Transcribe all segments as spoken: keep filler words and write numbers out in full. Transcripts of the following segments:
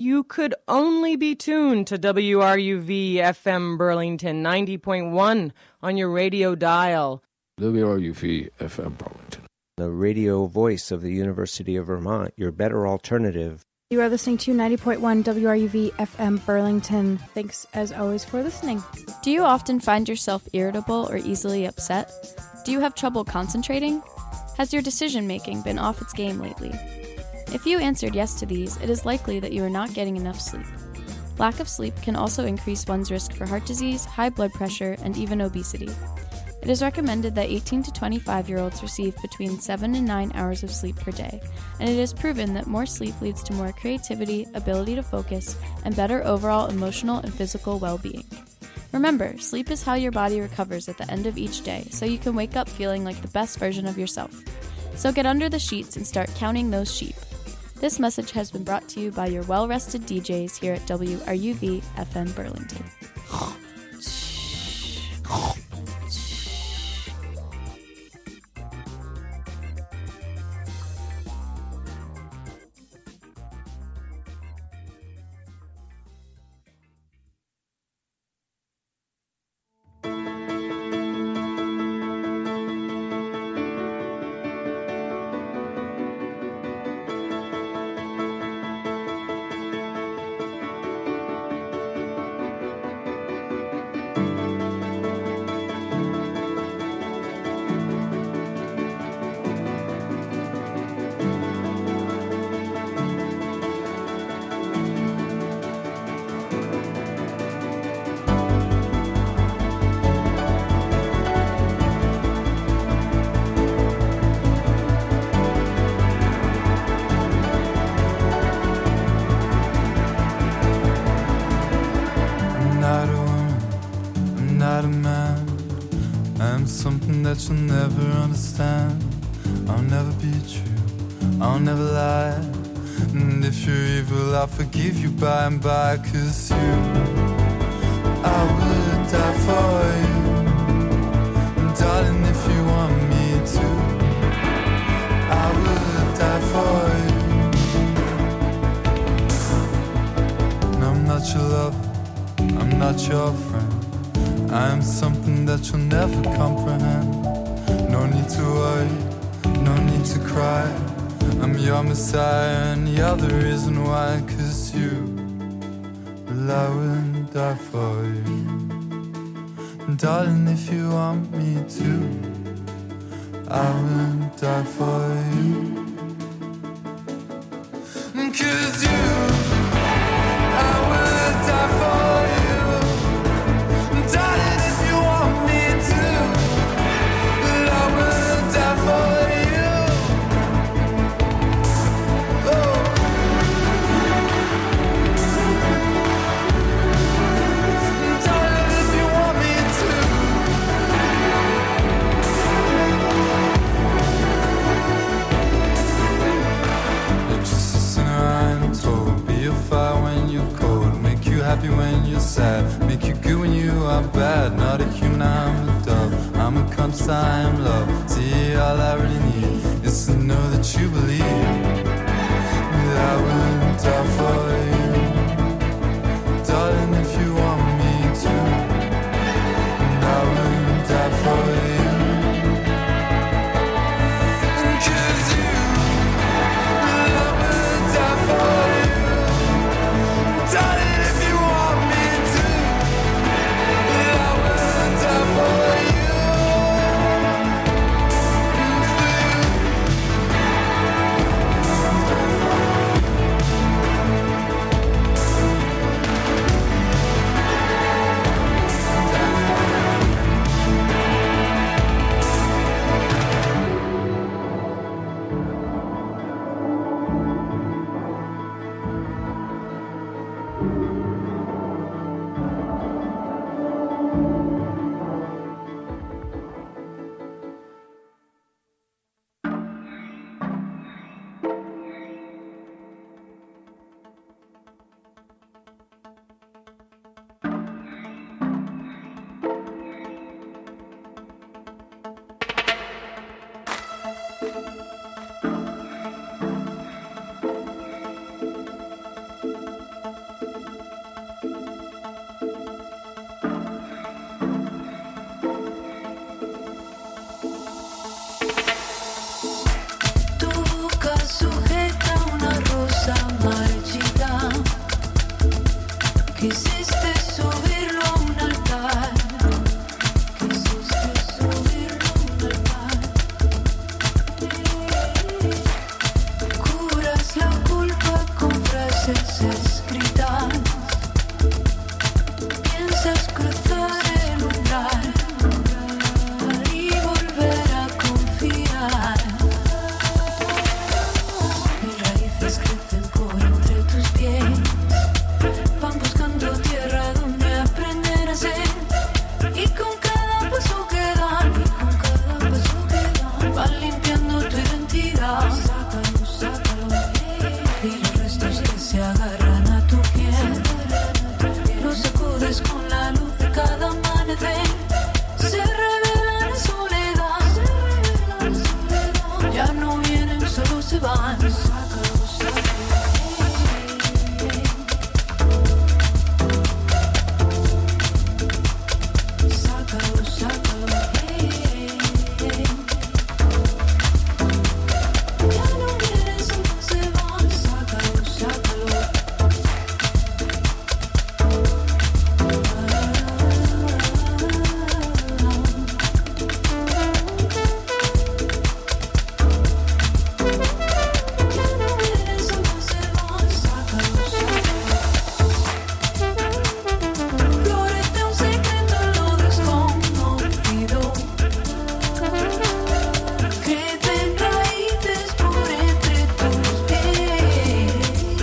you could only be tuned to W R U V F M Burlington ninety point one on your radio dial. W R U V F M Burlington, the radio voice of the University of Vermont, your better alternative. You are listening to ninety point one W R U V F M Burlington. Thanks, as always, for listening. Do you often find yourself irritable or easily upset? Do you have trouble concentrating? Has your decision-making been off its game lately? If you answered yes to these, it is likely that you are not getting enough sleep. Lack of sleep can also increase one's risk for heart disease, high blood pressure, and even obesity. It is recommended that eighteen to twenty-five-year-olds receive between seven and nine hours of sleep per day, and it is proven that more sleep leads to more creativity, ability to focus, and better overall emotional and physical well-being. Remember, sleep is how your body recovers at the end of each day, so you can wake up feeling like the best version of yourself. So get under the sheets and start counting those sheep. This message has been brought to you by your well-rested D Js here at W R U V F M Burlington. That you'll never understand. I'll never be true, I'll never lie. And if you're evil, I'll forgive you by and by. Cause you, I would die for you. And darling, if you want me to, I would die for you. And I'm not your lover, I'm not your friend. I am something that you'll never comprehend. No need to worry, no need to cry. I'm your messiah and you're the reason why. Cause you, well, I will die for you. And darling, if you want me to, I will die for you. Cause you, I will die for you. Darling, if you want me to, I will die for you. Oh. Darling, if you want me to. You're just a sinner, I'm told. Be a fire when you're cold. Make you happy when you're sad. Make you good when you are bad. Not a human, I'm a dove. I'm a conscious, I am love. See, all I really need is to know that you believe that I will die for you. Darling, if you want me to, I will die for you. Cause you, I will die for you. Darling, if you want me to, I will die for you. For you. Quisiste subirlo a un altar, quisiste subirlo a un altar. Curas la culpa con frases escritas. Piensas cruzar el umbral y volver a confiar. Mis raíces crecen por entre tus pies. Van buscando tierra donde aprender a ser. Y con cada paso que dan, y con cada paso que dan, van limpiando tu identidad. Sácalo, sácalo. Y los restos que se agarran a tu piel, los sacudes con la luz de cada amanecer. Se revelan en soledad. Ya no vienen, solo se van. Sácalo, sácalo. Sácalo, sácalo, hey, hey, hey. Ya no vienen, solo se van. Sácalo, sácalo. Ya no vienen, solo se van. Sácalo, sácalo. Florece un secreto en lo desconocido. Crecen raíces por entre tus pies.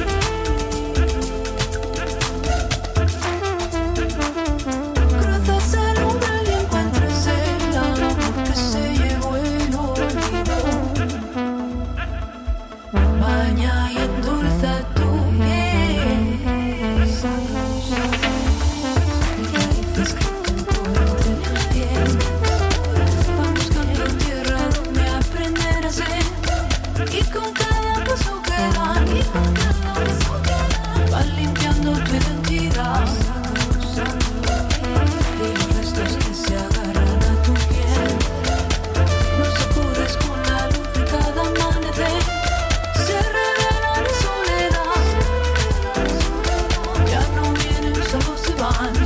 Cruzas el umbral y encuentras el amor que se llevó el olvido. Baña y endulza tu piel. Mis raíces crecen por entre tus pies. Van buscando tierra donde aprender a ser. Y con cada paso que dan, y con cada paso que dan, van limpiando tu identidad. Y los restos que se agarran a tu piel, los sacudes con la luz de cada amanecer. Se revelan en soledad. Ya no vienen, solo se van.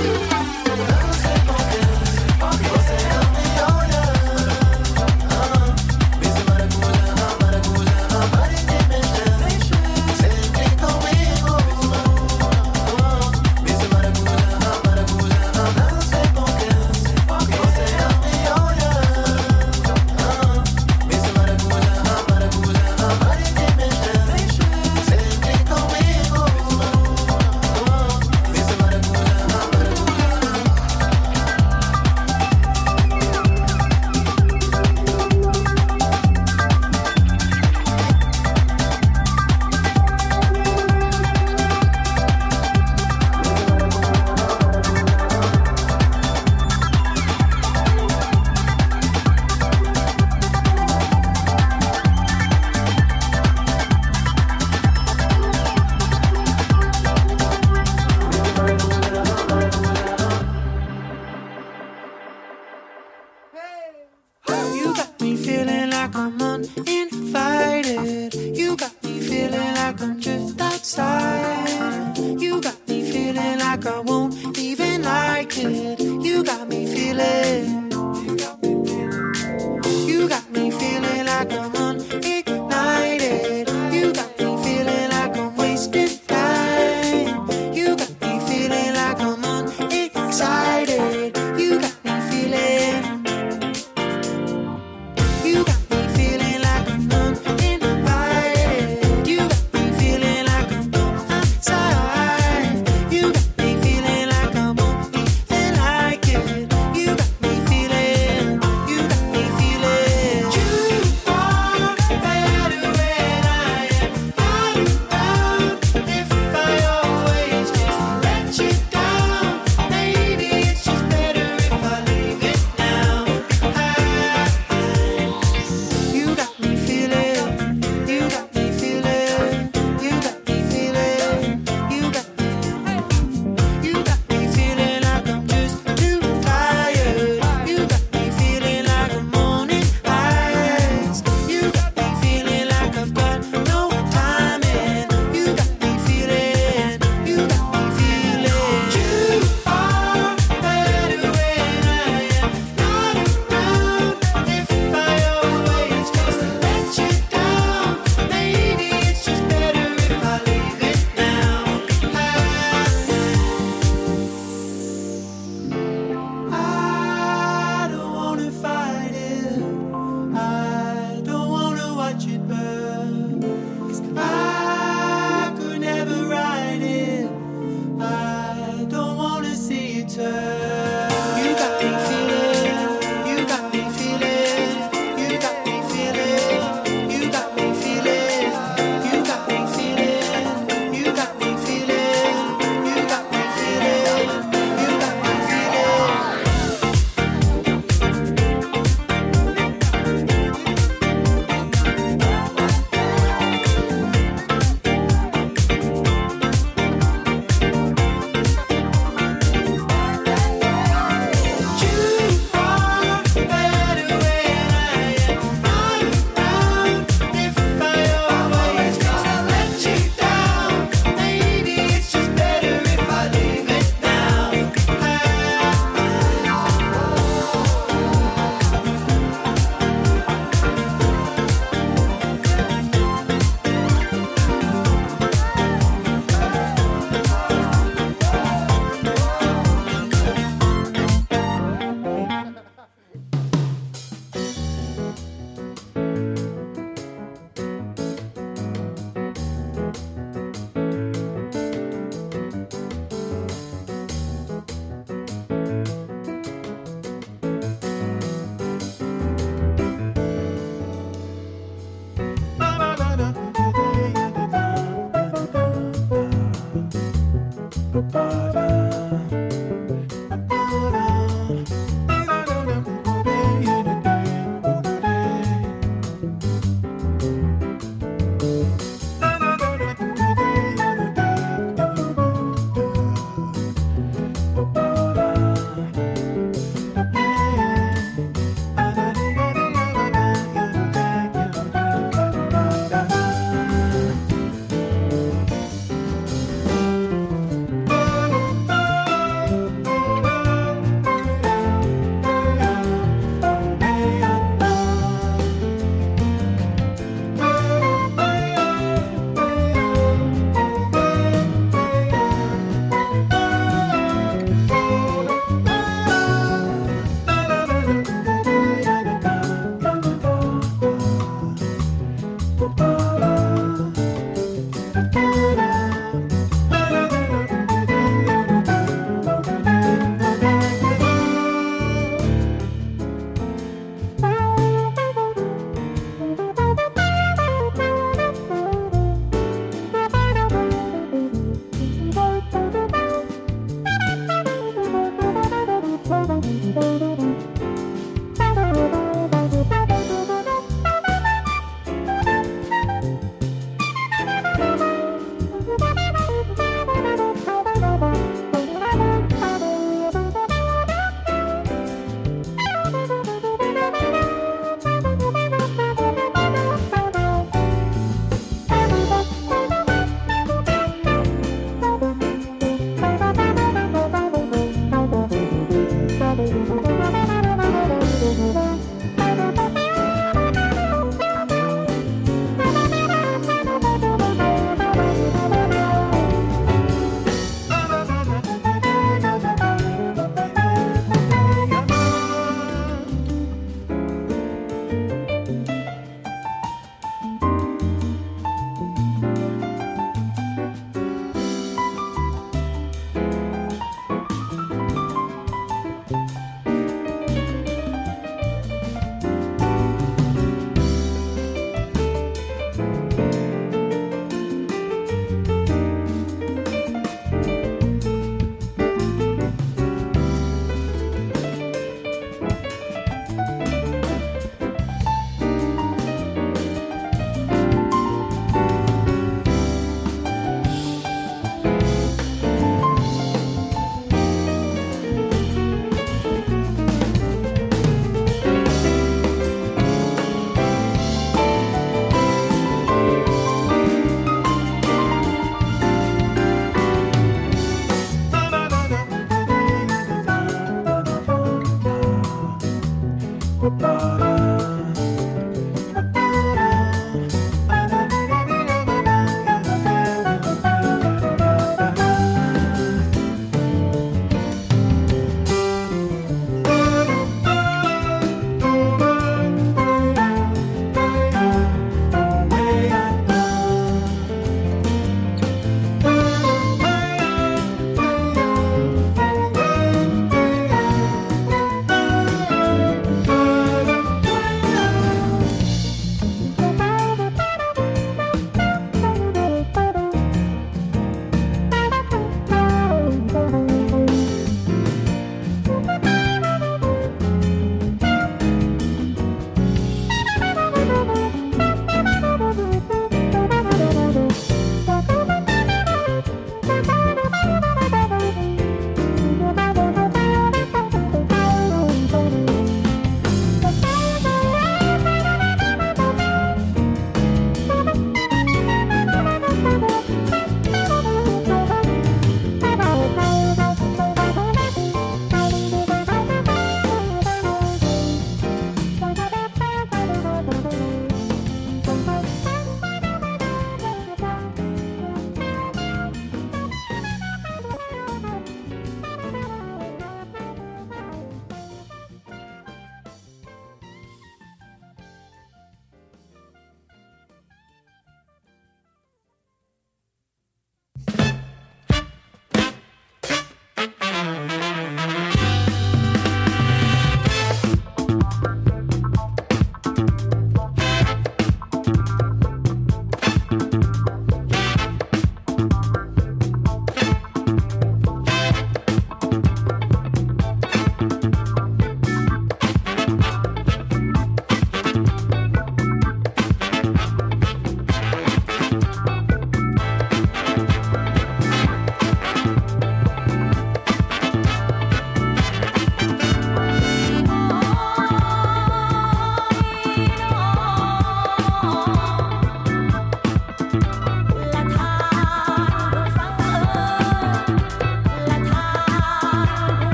Maracujá,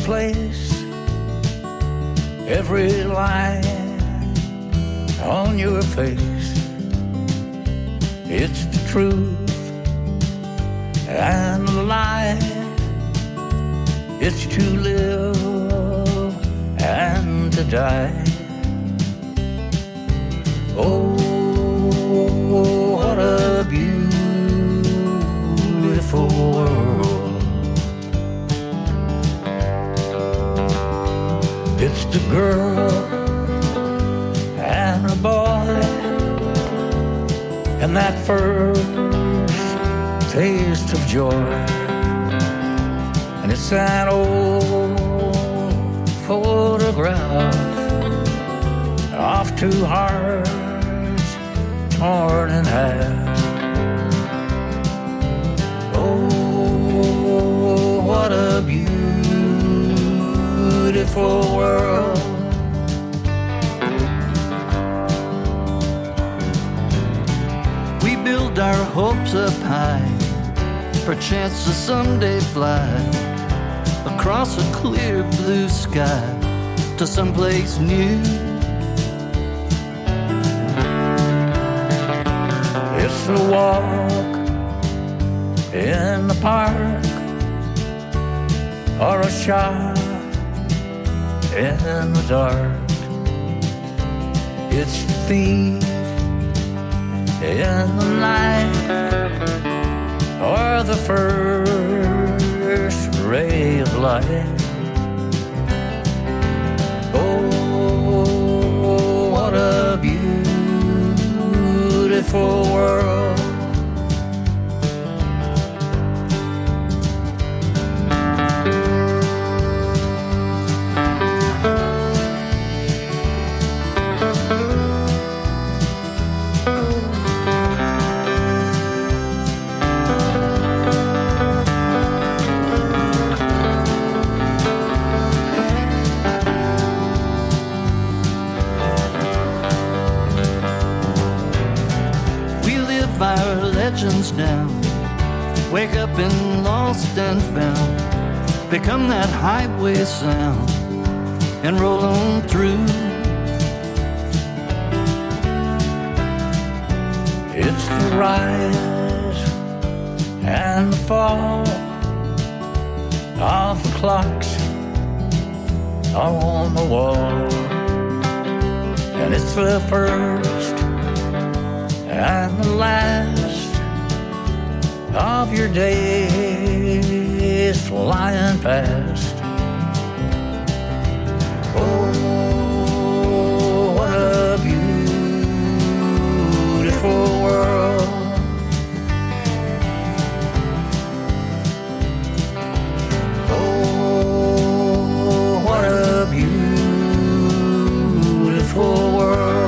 place, every line on your face. It's the truth and the lie. It's to live and to die. Oh, what a beautiful world. It's the girl and a boy, and that first taste of joy. And it's that old photograph of two hearts torn in half. Oh, what a beautiful world. We build our hopes up high, perchance to someday fly across a clear blue sky to someplace new. It's a walk in the park, or a shot in the dark. It's the thief in the night, or the first ray of light. Oh, what a beautiful world. Our legends down, wake up in lost and found, become that highway sound and roll on through. It's the rise and the fall of the clocks on the wall, and it's the first and the last of your days flying past. Oh, what a beautiful world. Oh, what a beautiful world.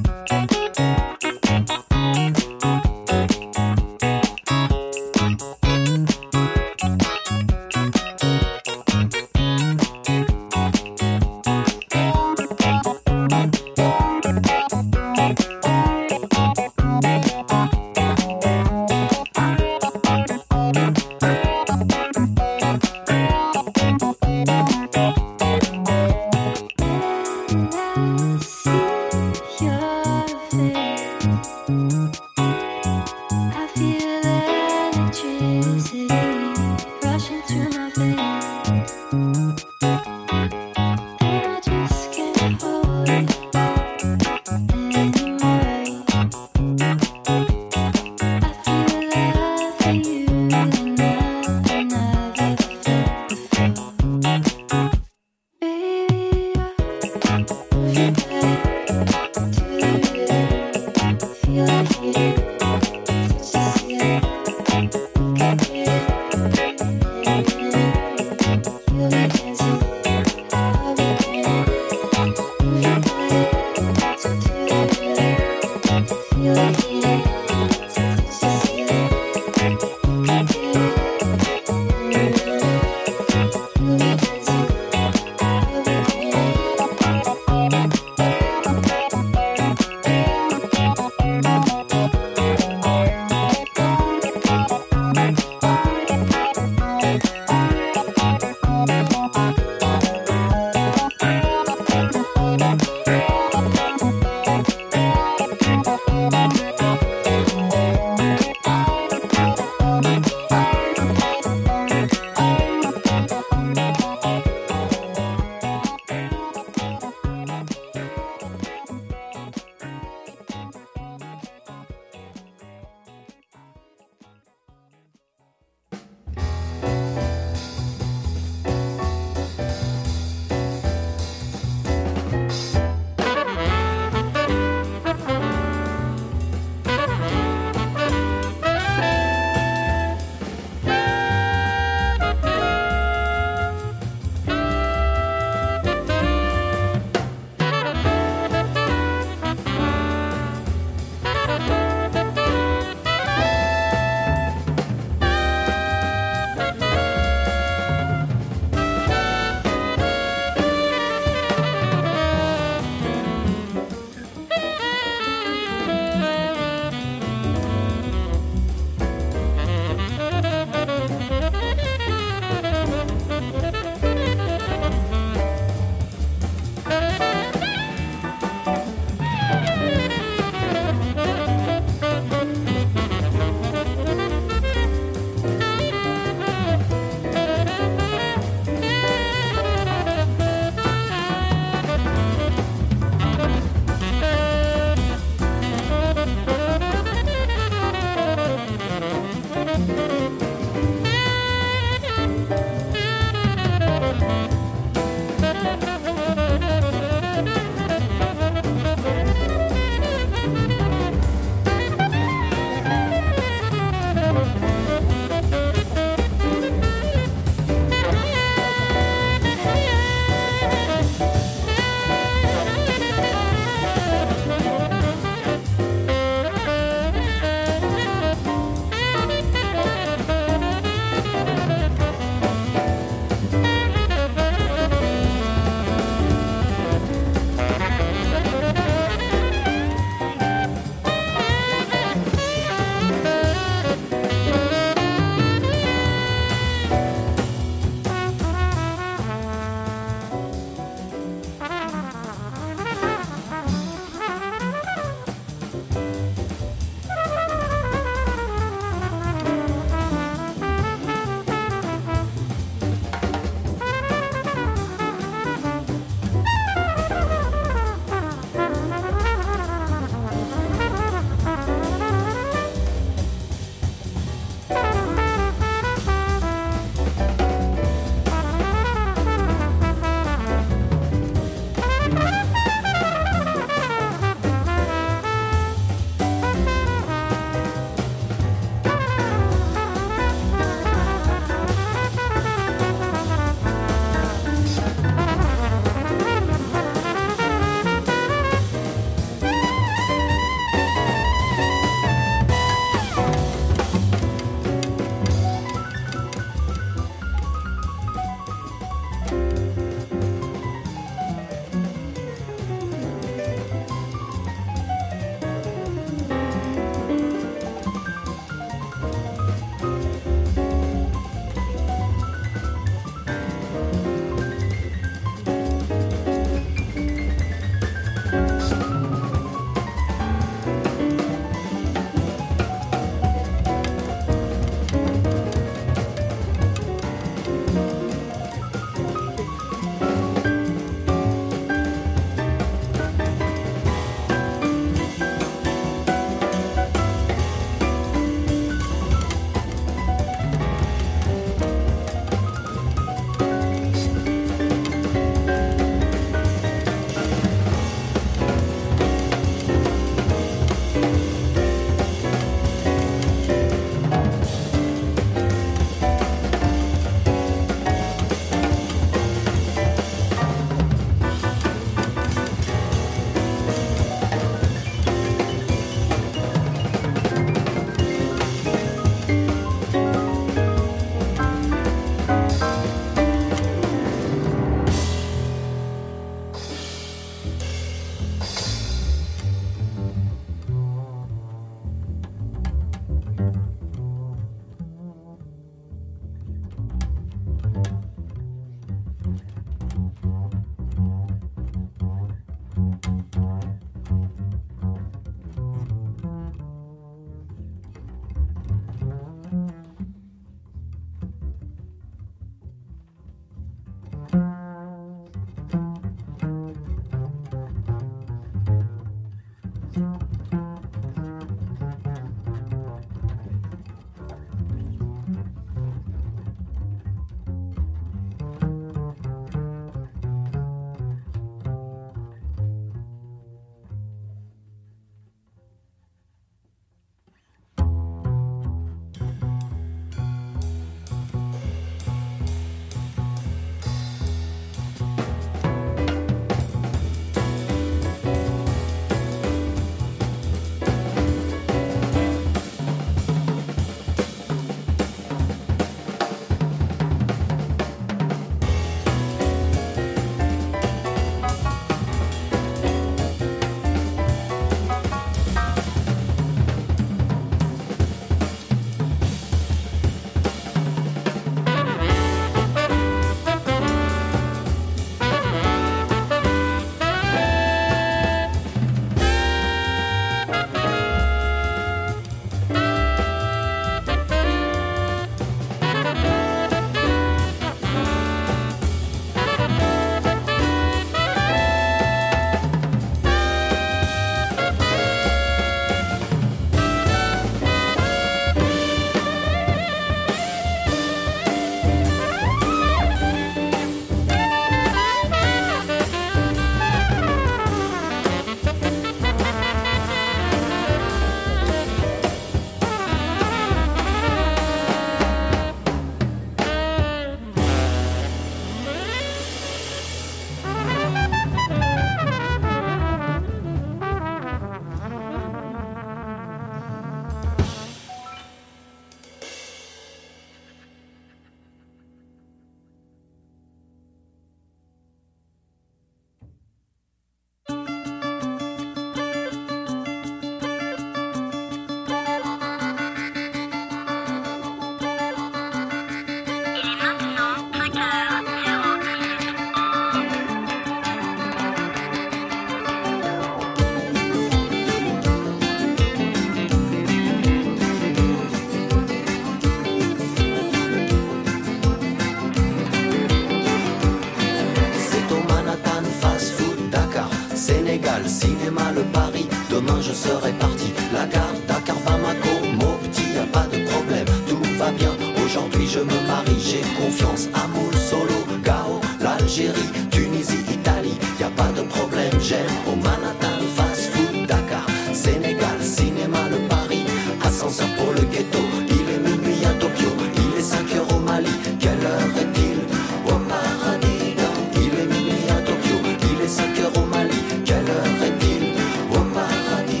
cinéma, le Paris, demain je serai parti. La gare, Dakar, Bamako, Mopti, y a pas de problème, tout va bien. Aujourd'hui je me marie, j'ai confiance, amour, solo, Gao, l'Algérie, Tunisie, Italie, y a pas de problème, j'aime au Manhattan, fast food, Dakar, Sénégal, cinéma, le Paris, ascenseur pour le ghetto, il est minuit à Tokyo, il est cinq heures au Mali, quelle heure est-il au paradis? Il est minuit à Tokyo, il est cinq heures au Mali, quelle heure est-il au paradis?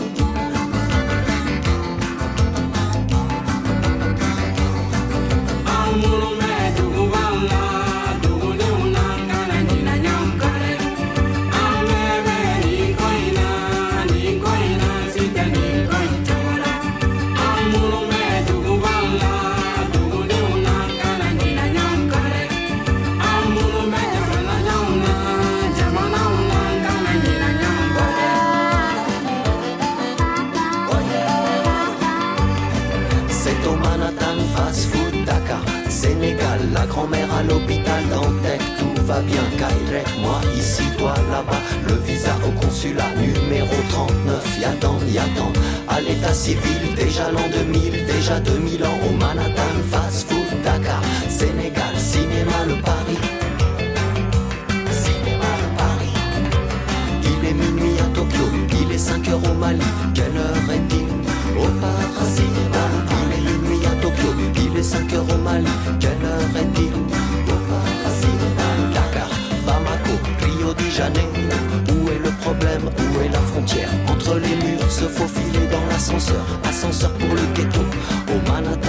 La grand-mère à l'hôpital Dantec, tout va bien, Kairek, moi ici, toi là-bas, le visa au consulat, numéro trente-neuf, y'attend, y'attend, à l'état civil, déjà l'an deux mille, déjà deux mille ans, au Manhattan, fast food, Dakar, Sénégal, cinéma, le Paris, cinéma, le Paris, il est minuit à Tokyo, il est cinq heures au Mali, quelle heure est-il au paradis? Il est minuit à Tokyo, il est cinq heures au Mali, quelle heure est-il au paradis? Dakar, Bamako, Rio de Janeiro, où est le problème, où est la frontière? Entre les murs, se faufiler dans l'ascenseur, ascenseur pour le ghetto, au Manhattan.